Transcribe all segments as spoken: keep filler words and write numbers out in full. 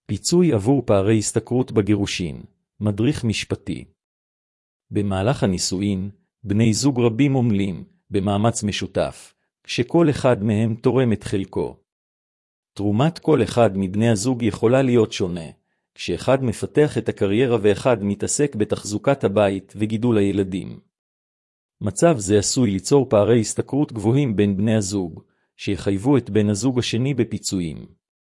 פיצוי עבור פערי השתכרות בגירושין, מדריך משפטי. במהלך הנישואין, בני זוג רבים עמלים, במאמץ משותף, כשכל אחד מהם תורם את חלקו. תרומת כל אחד מבני הזוג יכולה להיות שונה, כשאחד מפתח את הקריירה ואחד מתעסק בתחזוקת הבית וגידול הילדים. מצב זה עשוי ליצור פערי השתכרות גבוהים בין בני הזוג, שיחייבו את בן הזוג השני בפיצויים.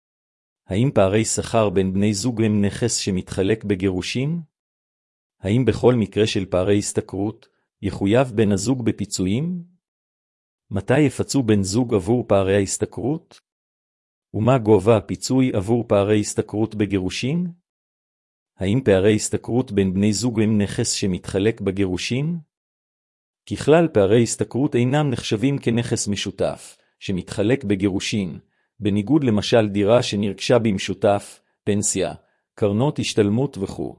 האם פערי שכר בין בני זוג הם נכס שמתחלק בגירושין? האם בכל מקרה של פערי השתכרות, יחויב בן הזוג בפיצויים? מתי יפצו בן זוג עבור פערי ההשתכרות? ומה גובה הפיצוי עבור פערי השתכרות בגירושין? האם פערי השתכרות בין בני זוג הם נכס שמתחלק בגירושין? ככלל פערי השתכרות אינם נחשבים כנכס משותף, שמתחלק בגירושין, בניגוד למשל דירה שנרכשה במשותף, פנסיה, קרנות השתלמות וכו'.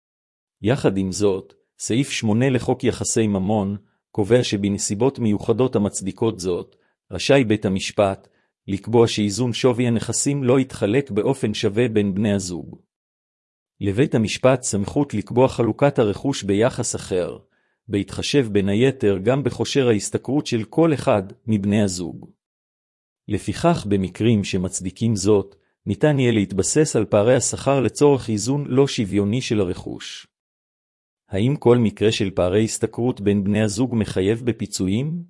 יחד עם זאת, סעיף שמונה לחוק יחסי ממון, קובע שבנסיבות מיוחדות המצדיקות זאת, רשאי בית המשפט, לקבוע שאיזון שווי הנכסים לא יתחלק באופן שווה בין בני הזוג. לבית המשפט סמכות לקבוע חלוקת הרכוש ביחס אחר, בהתחשב בין היתר גם בכושר ההשתכרות של כל אחד מבני הזוג. לפיכך במקרים שמצדיקים זאת, ניתן יהיה להתבסס על פערי השכר לצורך איזון לא שוויוני של הרכוש. האם כל מקרה של פערי השתכרות בין בני הזוג מחייב בפיצויים?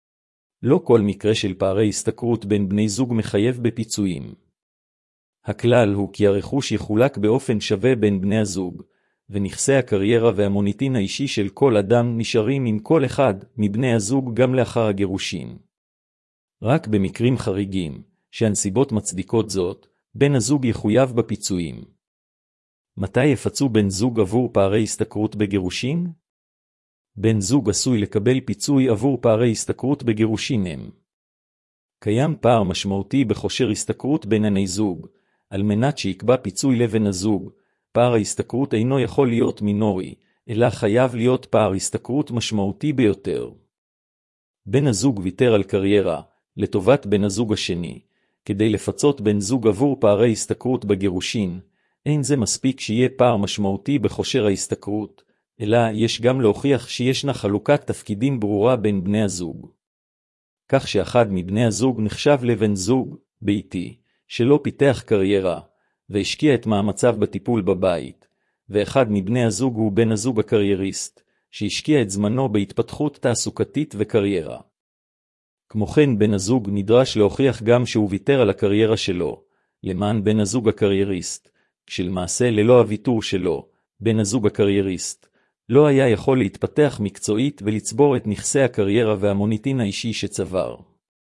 לא כל מקרה של פערי השתכרות בין בני זוג מחייב בפיצויים. הכלל הוא כי הרכוש יחולק באופן שווה בין בני הזוג, ונכסי הקריירה והמוניטין האישי של כל אדם נשארים עם כל אחד מבני הזוג גם לאחר הגירושין. רק במקרים חריגים, שהנסיבות מצדיקות זאת, בן הזוג יחויב בפיצויים. מתי יפצו בן זוג עבור פערי השתכרות בגירושין? בן זוג עשוי לקבל פיצוי עבור פערי השתכרות בגירושין הם. קיים פער משמעותי בכושר השתכרות בין בני זוג, על מנת שיקבע פיצוי לבן הזוג, פער ההשתכרות אינו יכול להיות מינורי, אלא חייב להיות פער השתכרות משמעותי ביותר. בן הזוג ויתר על קריירה, לטובת בן הזוג השני, כדי לפצות בן זוג עבור פערי השתכרות בגירושין, אין זה מספיק שיהיה פער משמעותי בכושר ההשתכרות, אלא יש גם להוכיח שישנה חלוקת תפקידים ברורה בין בני הזוג. כך שאחד מבני הזוג נחשב לבן זוג, ביתי, שלא פיתח קריירה, והשקיע את מאמציו בטיפול בבית, ואחד מבני הזוג הוא בן הזוג הקרייריסט, שהשקיע את זמנו בהתפתחות תעסוקתית וקריירה. כמו כן בן הזוג נדרש להוכיח גם שהוא ויתר על הקריירה שלו, למען בן הזוג הקרייריסט, כשלמעשה ללא הוויתור שלו, בן הזוג הקרייריסט, לא היה יכול להתפתח מקצועית ולצבור את נכסי הקריירה והמוניטין האישי שצבר.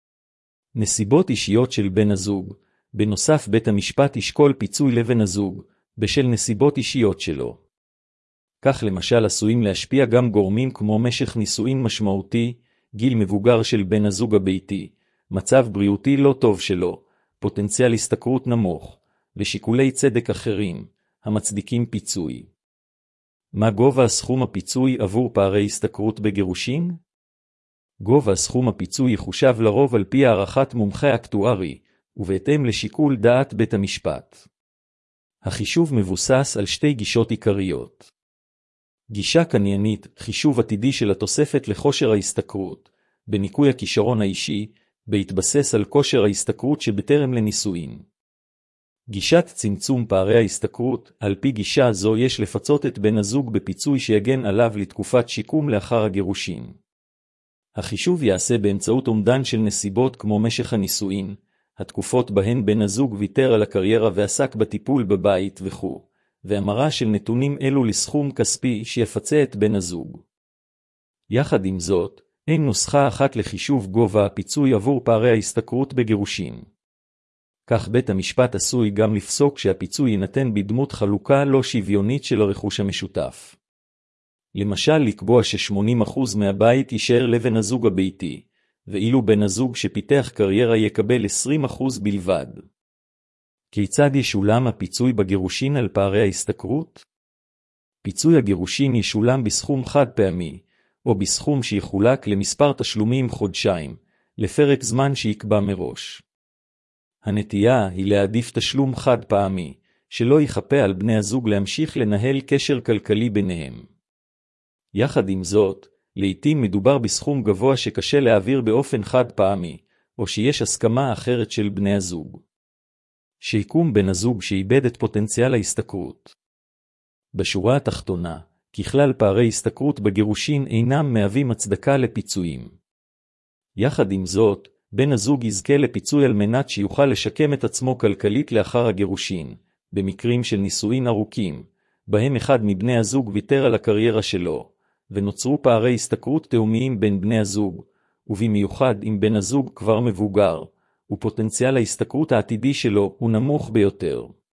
נסיבות אישיות של בן הזוג, בנוסף בית המשפט ישקול פיצוי לבן הזוג, בשל נסיבות אישיות שלו. כך למשל עשויים להשפיע גם גורמים כמו משך נישואין משמעותי, גיל מבוגר של בן הזוג הביתי, מצב בריאותי לא טוב שלו, פוטנציאל השתכרות נמוך, ושיקולי צדק אחרים, המצדיקים פיצוי. מה גובה הסכום הפיצוי עבור פערי השתכרות בגירושין? גובה סכום הפיצוי יחושב לרוב על פי הערכת מומחה אקטוארי, ובהתאם לשיקול דעת בית המשפט. החישוב מבוסס על שתי גישות עיקריות. גישה קניינית, חישוב עתידי של התוספת לכושר ההשתכרות, בניקוי הכישרון האישי, בהתבסס על כושר ההשתכרות שבטרם לנישואין. גישת צמצום פערי ההשתכרות, על פי גישה זו יש לפצות את בן הזוג בפיצוי שיגן עליו לתקופת שיקום לאחר הגירושין. החישוב יעשה באמצעות אומדן של נסיבות כמו משך הנישואין, התקופות בהן בן הזוג ויתר על הקריירה ועסק בטיפול בבית וכו', והמרה של נתונים אלו לסכום כספי שיפצה את בן הזוג. יחד עם זאת, אין נוסחה אחת לחישוב גובה הפיצוי עבור פערי ההשתכרות בגירושין. כך בית המשפט עשוי גם לפסוק שהפיצוי יינתן בדמות חלוקה לא שוויונית של הרכוש המשותף. למשל לקבוע ש-שמונים אחוז מהבית יישאר לבן הזוג הביתי, ואילו בן הזוג שפיתח קריירה יקבל עשרים אחוז בלבד. כיצד ישולם הפיצוי בגירושין על פערי ההשתכרות? פיצוי הגירושין ישולם בסכום חד פעמי, או בסכום שיחולק למספר תשלומים חודשיים, לפרק זמן שיקבע מראש. הנטייה היא להעדיף תשלום חד פעמי, שלא יכפה על בני הזוג להמשיך לנהל קשר כלכלי ביניהם. יחד עם זאת, לעתים מדובר בסכום גבוה שקשה להעביר באופן חד פעמי, או שיש הסכמה אחרת של בני הזוג. שיקום בן הזוג שאיבד את פוטנציאל ההשתכרות. בשורה התחתונה, ככלל פערי השתכרות בגירושין אינם מהווים הצדקה לפיצויים. יחד עם זאת, בן הזוג יזכה לפיצוי על מנת שיוכל לשקם את עצמו כלכלית לאחר הגירושין, במקרים של נישואין ארוכים, בהם אחד מבני הזוג ויתר על הקריירה שלו, ונוצרו פערי השתכרות תאומיים בין בני הזוג, ובמיוחד אם בן הזוג כבר מבוגר, ופוטנציאל ההשתכרות העתידי שלו הוא נמוך ביותר.